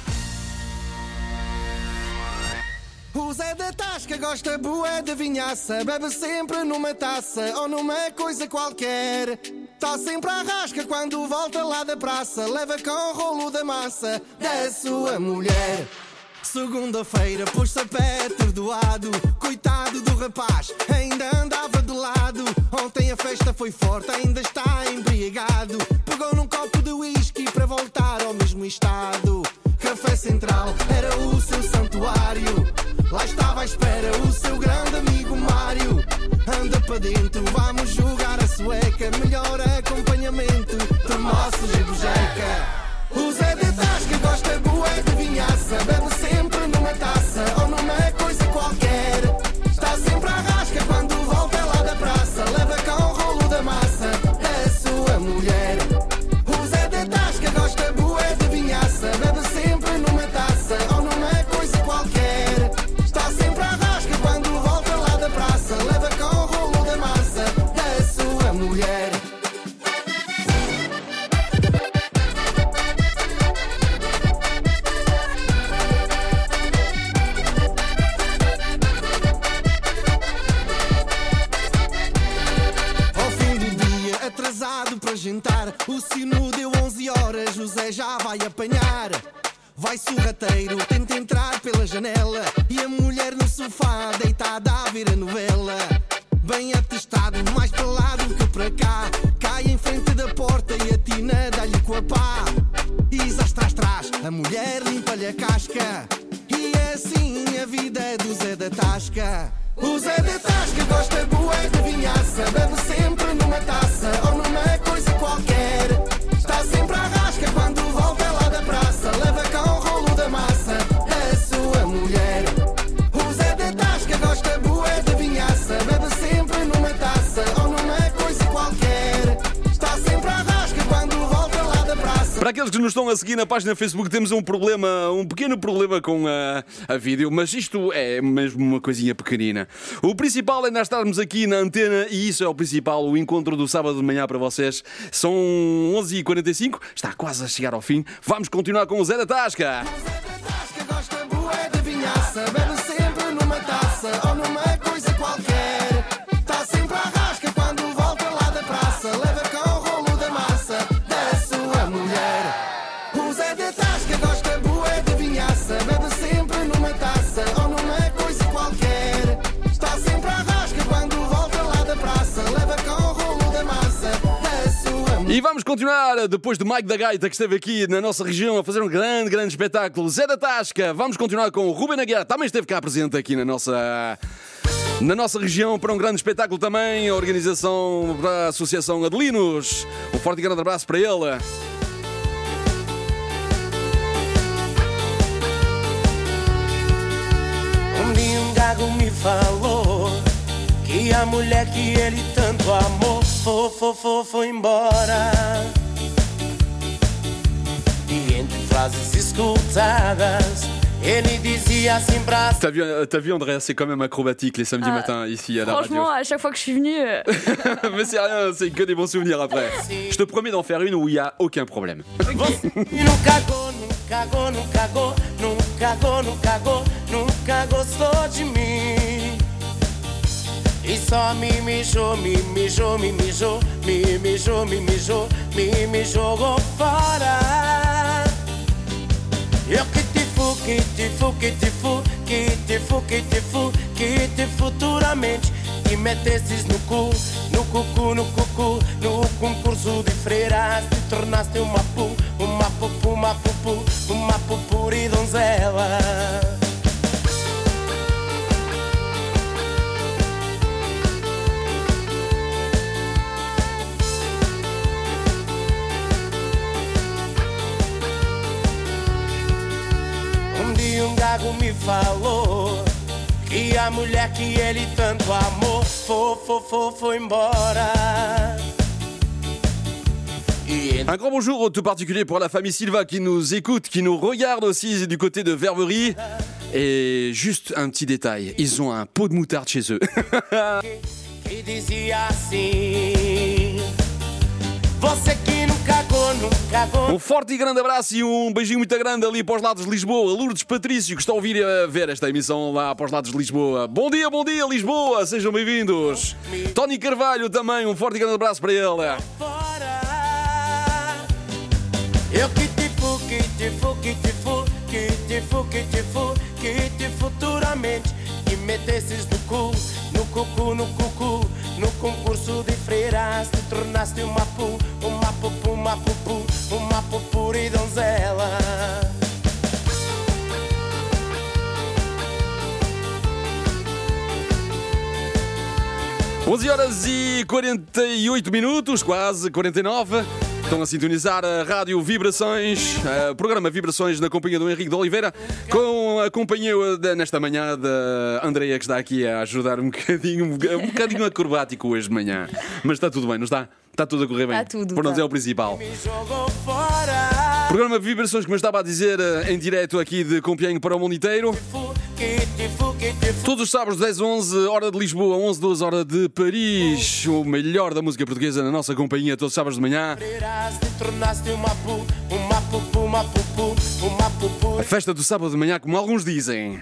O Zé da Tasca gosta bué de vinhaça. Bebe sempre numa taça ou numa coisa qualquer. Tá sempre à rasca quando volta lá da praça. Leva com o rolo da massa da sua mulher. Segunda-feira pôs-se a pé atordoado. Coitado do rapaz, ainda andava de lado. Ontem a festa foi forte, ainda está embriagado. Pegou num copo de whisky para voltar ao mesmo estado. Café Central era o seu santuário. Lá estava à espera o seu grande amigo Mário. Anda para dentro, vamos jogar a sueca. Melhor acompanhamento, termossos e bujeca. O Zé de Tasca gosta bué de vinhaça. Bebe sempre numa taça ou numa coisa qualquer. Está sempre à rasca quando volta lá da praça. Leva cá o rolo da massa, é a sua mulher. O Zé de Tasca gosta bué de vinhaça. Bebe sempre numa taça ou numa coisa qualquer. Está sempre à rasca quando volta lá da praça. Leva cá o rolo da massa, é a sua mulher. Para jantar, o sino deu 11 horas, José já vai apanhar. Vai sorrateiro, tenta entrar pela janela e a mulher no sofá deitada a ver a novela. Bem atestado, mais para lá do que para cá. Cai em frente da porta e a tina dá-lhe com a pá. E zás trás, a mulher limpa-lhe a casca. E é assim a vida do Zé da Tasca. O Zé da Tasca gosta bué de vinhaça. Bebe sempre numa taça ou numa coisa qualquer. Está sempre à rasca quando volta lá da praça. Leva cá o rolo da massa, é a sua mulher. O Zé da Tasca gosta bué de vinhaça. Bebe sempre numa taça ou numa coisa qualquer. Está sempre à rasca quando volta lá da praça. Para aqueles que nos estão a seguir na página Facebook, temos um pequeno problema com a vídeo, mas isto é mesmo uma coisinha pequenina. O principal é nós estarmos aqui na antena e isso é o principal, o encontro do sábado de manhã para vocês. São 11h45, está quase a chegar ao fim. Vamos continuar com o Zé da Tasca. O Zé da Tasca gosta bué de vinhaça. Bebe sempre numa taça ou numa coisa qualquer. Está sempre à rasca quando volta lá da praça. Leva cá o rolo da massa, é a sua mulher. O Zé da Tasca gosta bué de vinhaça. Bebe sempre numa taça ou numa coisa qualquer. Está sempre à rasca quando volta lá da praça. Leva cá o rolo da massa, é a sua mulher. E vamos continuar, depois de Mike da Gaita, que esteve aqui na nossa região a fazer um grande espetáculo. Zé da Tasca, vamos continuar com o Ruben Aguiar, também esteve cá presente aqui na nossa região para um grande espetáculo também. A organização da Associação Adelinos. Um forte e grande abraço para ele. Um dia um gago me falou que a mulher que ele tanto amou foi embora. E entre frases escutadas, ele dizia assim pra... T'as vu Andrea, c'est quand même acrobatique les samedis matins ici à la radio. Franchement, à chaque fois que je suis venue... Mais c'est rien, c'est que des bons souvenirs après. Je te promets d'en faire une où il n'y a aucun problème. Nunca gostou de mim. E só me jogou fora. Eu que te futuramente te metesses no concurso de freiras, te tornaste uma pupuri donzela. Um gago me falou que a mulher que ele tanto amou foi embora. Un grand bonjour tout particulier pour la famille Silva qui nous écoute, qui nous regarde aussi du côté de Verberie. Et juste un petit détail, ils ont un pot de moutarde chez eux. Que dizia assim: você que nunca cagou. Um forte e grande abraço e um beijinho muito grande ali para os lados de Lisboa. Lourdes Patrício, que está a ouvir a ver esta emissão lá para os lados de Lisboa. Bom dia Lisboa, sejam bem-vindos. Tony Carvalho também, um forte e grande abraço para ele. Eu que te te futuramente e metesses no cu, no cucu, no cucu. No concurso de freiras te tornaste uma pupu e donzela. 11h48, quase 49. Estão a sintonizar a Rádio Vibrações, o programa Vibrações na companhia do Henrique de Oliveira, com a companhia nesta manhã da Andreia, que está aqui a ajudar um bocadinho acrobático hoje de manhã. Mas está tudo bem, não está? Está tudo a correr bem. Está tudo. Por nós é o principal. Programa Vibrações, como eu estava a dizer, em direto aqui de Compiègne para o mundo inteiro. Todos os sábados, 10 a 11, hora de Lisboa, 11 a 12, hora de Paris. O melhor da música portuguesa na nossa companhia, todos os sábados de manhã. A festa do sábado de manhã, como alguns dizem.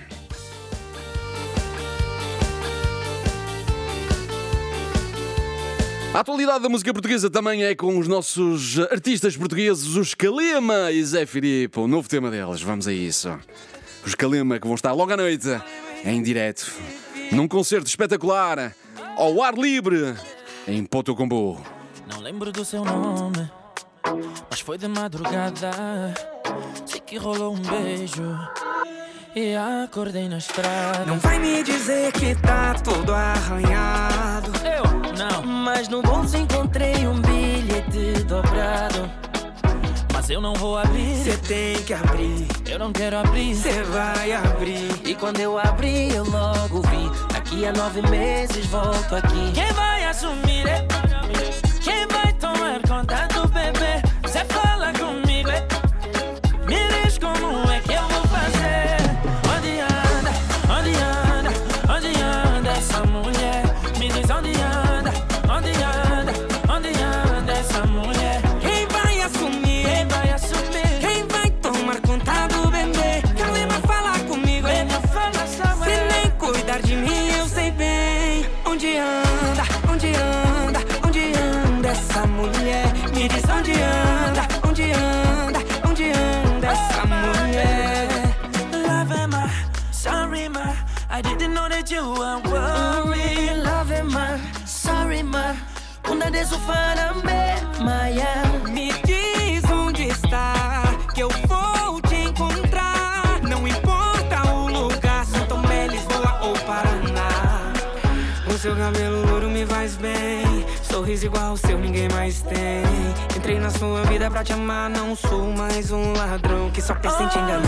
A atualidade da música portuguesa também é com os nossos artistas portugueses, os Kalema e Zé Filipe. O novo tema deles, vamos a isso. Os Kalema que vão estar logo à noite, em direto, num concerto espetacular, ao ar livre, em Poto Combo. Não lembro do seu nome, mas foi de madrugada. Sei que rolou um beijo e acordei na estrada. Não vai me dizer que tá todo arranhado. Eu não, mas no bolso encontrei um bilhete dobrado. Mas eu não vou abrir. Cê tem que abrir. Eu não quero abrir. Cê vai abrir. E quando eu abri, eu logo vi. Daqui a 9 meses volto aqui. Quem vai assumir? Quem vai tomar conta do bebê? Cê fala comigo, me diz como é que eu vou fazer. Onde anda, onde anda, onde anda essa mulher? Me diz onde anda, onde anda, onde anda essa mulher? Quem vai assumir? Quem vai assumir? Quem vai tomar conta do bebê? Kalema, fala comigo. Se nem cuidar de mim, eu sei bem. Onde anda, onde anda, onde anda essa mulher? Me diz onde anda, onde anda, onde anda essa mulher? Love ma, sorry ma, I didn't know that you were worried. Love ma, sorry ma, una de su me, Maya. Me diz onde está, que eu vou te encontrar. Não importa o lugar, São Tomé, Lisboa ou Paraná. O seu cabelo louro me faz bem, sorriso igual o seu ninguém mais tem. Entrei na sua vida pra te amar, não sou mais um ladrão que só pensa em te enganar.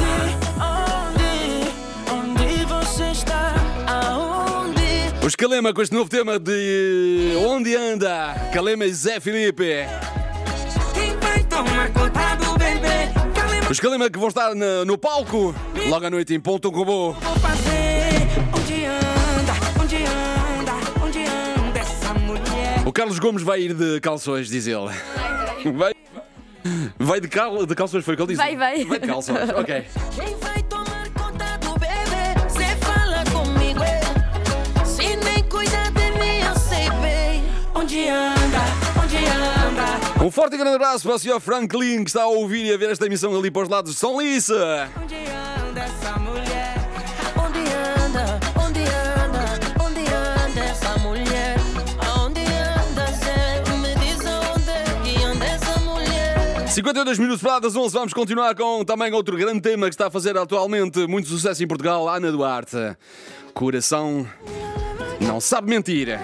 Onde você está? Aonde? Os Kalema com este novo tema de Onde Anda? Kalema e Zé Filipe. Quem vai tomar conta do bebê? Kalema, Os Kalema que vão estar no palco logo à noite em Poto Combo. vou fazer. Onde anda, onde anda, onde anda essa mulher? O Carlos Gomes vai ir de calções, diz ele. Vai de calções, foi o que ele disse? Vai. Vai de calções, ok. Quem vai tomar conta do bebê? Cê fala comigo, se nem cuida de mim, eu sei bem. Onde anda, onde anda? Um forte e grande abraço para o Sr. Franklin, que está a ouvir e a ver esta emissão ali para os lados de São Lissa. Onde anda essa mulher? Onde anda, onde anda, onde anda essa mulher? Aonde anda, Zé? Me diz onde que anda essa mulher? 52 minutos para das 11, vamos continuar com também outro grande tema que está a fazer atualmente muito sucesso em Portugal, Ana Duarte. Coração não sabe mentir.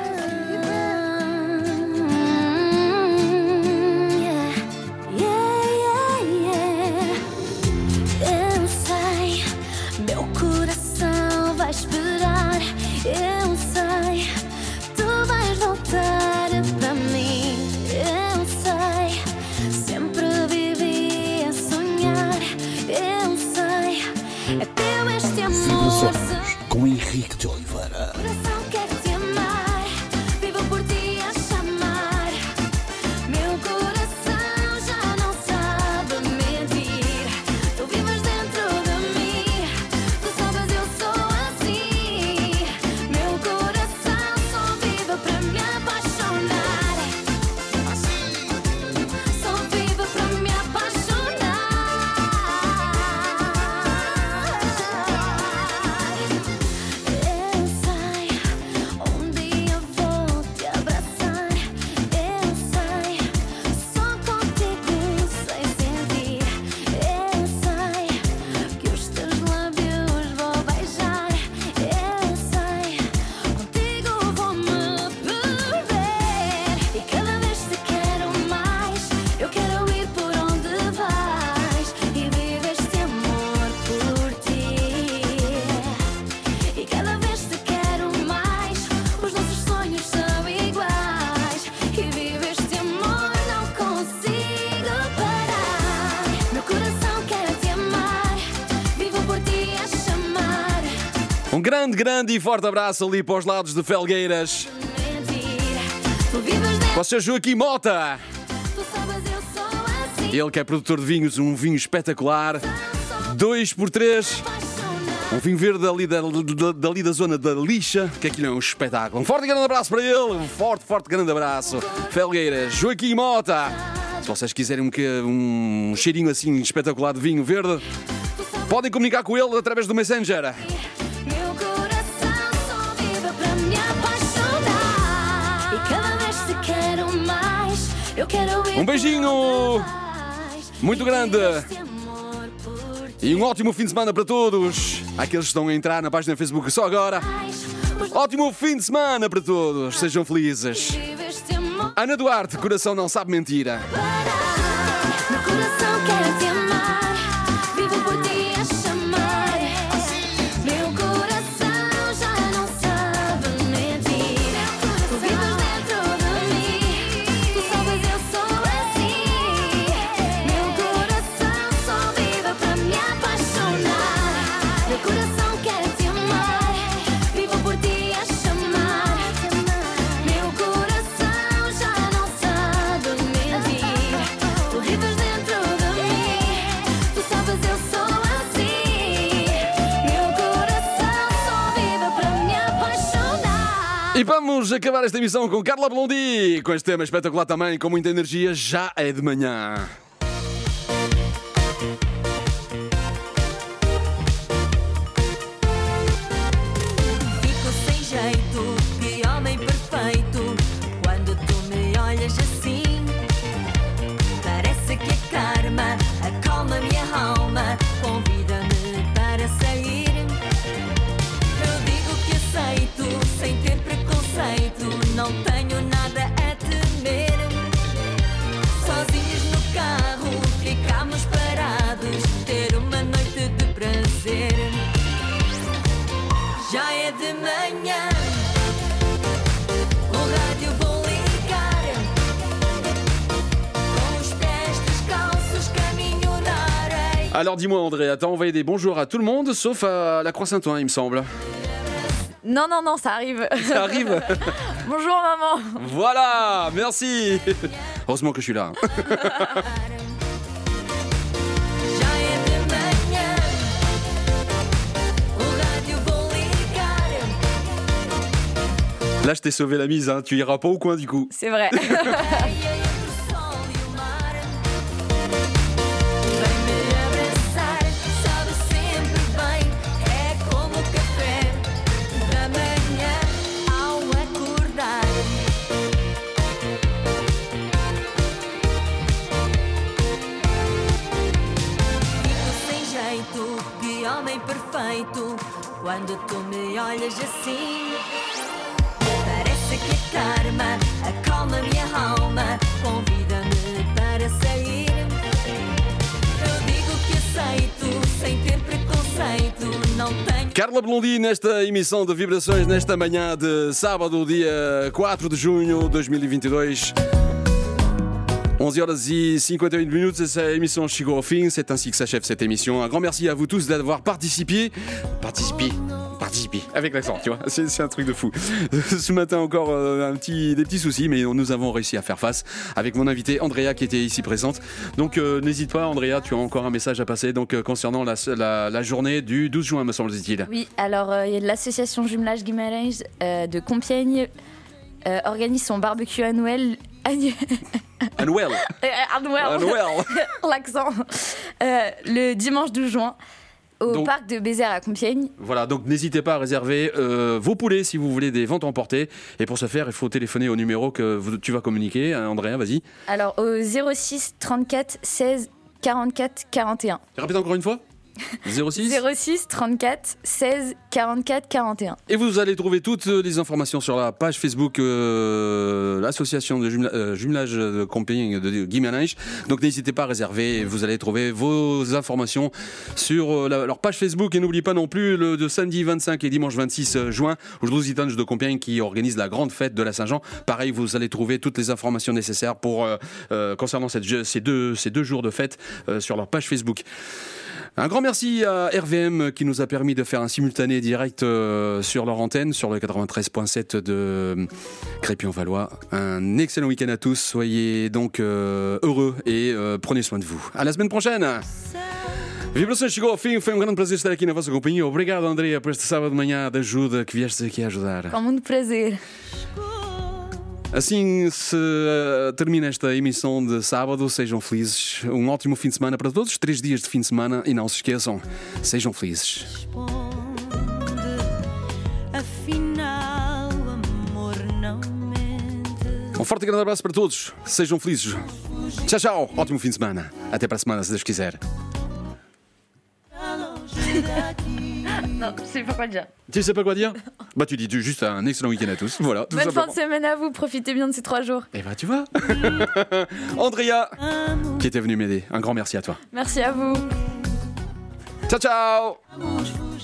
Eu sei, meu coração vai esperar. Eu sei, tu vais voltar para mim. Eu sei, sempre vivi a sonhar. Eu sei, é teu este amor. Vibrações com Henrique de Oliveira. Coração quer te amar, vivo por ti a chamar. Meu coração já não sabe mentir. Tu vives dentro de mim, tu sabes eu sou assim. Meu coração só vive para me apaixonar. Só vive para me apaixonar. Um grande e forte abraço ali para os lados de Felgueiras. Você Joaquim Mota. Ele que é produtor de vinhos, um vinho espetacular. 2x3. Um vinho verde dali da zona da Lixa, que aquilo é um espetáculo. Um forte e grande abraço para ele. Um forte grande abraço. Felgueiras, Joaquim Mota. Se vocês quiserem um cheirinho assim espetacular de vinho verde, podem comunicar com ele através do Messenger. Meu coração só vive pra me apaixonar. E cada vez te quero mais. Eu quero ir. Um beijinho muito grande. E um ótimo fim de semana para todos. Aqueles que estão a entrar na página do Facebook só agora. Ótimo fim de semana para todos. Sejam felizes. Ana Duarte, coração não sabe mentira. Meu coração quer te amar. Vivo por ti a chamar. Meu coração já não sabe mentir. Tu vives dentro de mim. Tu sabes eu sou assim. Meu coração só vive pra me apaixonar. Meu coração quer te amar. Vivo por ti a chamar. Meu coração já não sabe mentir. Tu vives dentro de mim. Tu sabes eu sou assim. Meu coração só vive pra me apaixonar. E vamos acabar esta emissão com Carla Blondie, com este tema espetacular também, com muita energia. Já é de manhã. Fico sem jeito, que homem perfeito. Quando tu me olhas assim, parece que a karma acalma minha alma, convida-me para sair. Eu digo que aceito, sem ter preconceito, não tenho nada a temer. Sozinhos no carro, ficámos parados, ter uma noite de prazer. Já é de manhã, o rádio vou ligar, com os pés descalços caminho na areia. Alors dis-moi André, t'as envoyé des bonjours à tout le monde, sauf à la Croix-Saint-Ouen, il me semble. Non, ça arrive. Ça arrive. Bonjour maman. Voilà, merci. Heureusement que je suis là. Já é de manhã, o rádio vou ligar. Là, je t'ai sauvé la mise, hein. Tu iras pas au coin du coup. C'est vrai. Entre o sol e o mar, vem-me abraçar, sabe sempre bem, é como o café da manhã ao acordar. Fico sem jeito, que homem perfeito, quando tu me olhas assim. Parece que a karma acalma minha alma, convida-me para sair. Eu digo que aceito, sem ter preconceito, não tenho. Carla Blondie nesta emissão de Vibrações, nesta manhã de sábado, dia 4 de junho de 2022. 11h58, essa emissão chegou ao fim. C'est ainsi que s'achève cette émission. Un grand merci à vous tous d'avoir participé avec l'accent, tu vois, c'est un truc de fou. Ce matin encore des petits soucis, mais nous avons réussi à faire face avec mon invité Andrea qui était ici présente. Donc n'hésite pas Andrea, tu as encore un message à passer donc, concernant la journée du 12 juin me semble-t-il. Oui, alors l'association Jumelage Guimarães de Compiègne organise son barbecue annuel. Annuel. L'accent. Le dimanche 12 juin. Au parc de Bézère à Compiègne. Voilà, donc n'hésitez pas à réserver vos poulets si vous voulez des ventes emportées. Et pour ce faire, il faut téléphoner au numéro que tu vas communiquer. Andrea, vas-y. Alors au 06 34 16 44 41. Répète encore une fois. 06 34 16 44 41. Et vous allez trouver toutes les informations sur la page Facebook l'association de jumelage de Compiègne de Guimarães. Donc n'hésitez pas à réserver, vous allez trouver vos informations sur leur page Facebook. Et n'oubliez pas non plus le samedi 25 et dimanche 26 juin aux Lusitanos de Compiègne qui organise la grande fête de la Saint-Jean. Pareil, vous allez trouver toutes les informations nécessaires pour concernant ces deux jours de fête sur leur page Facebook. Un grand merci à RVM qui nous a permis de faire un simultané direct sur leur antenne, sur le 93.7 de Crépy-en-Valois. Un excellent week-end à tous. Soyez donc heureux et prenez soin de vous. À la semaine prochaine. Vibrações chegou ao fim, foi um grande prazer estar aqui na vossa companhia. Obrigado, Andrea, por este sábado de manhã de ajuda que vieste aqui a ajudar. Com muito prazer. Assim se termina esta emissão de sábado. Sejam felizes. Um ótimo fim de semana para todos. 3 dias de fim de semana. E não se esqueçam, sejam felizes. Afinal, amor não mente. Um forte e grande abraço para todos. Sejam felizes. Tchau, tchau. Ótimo fim de semana. Até para a semana, se Deus quiser. Non, je sais pas quoi dire. Tu sais pas quoi dire? Bah tu dis juste un excellent week-end à tous. Voilà, tout Bonne fin simplement. de semaine à vous, profitez bien de ces 3 jours. Et bah tu vois. Andrea, qui était venue m'aider. Un grand merci à toi. Merci à vous. Ciao ciao. Vamos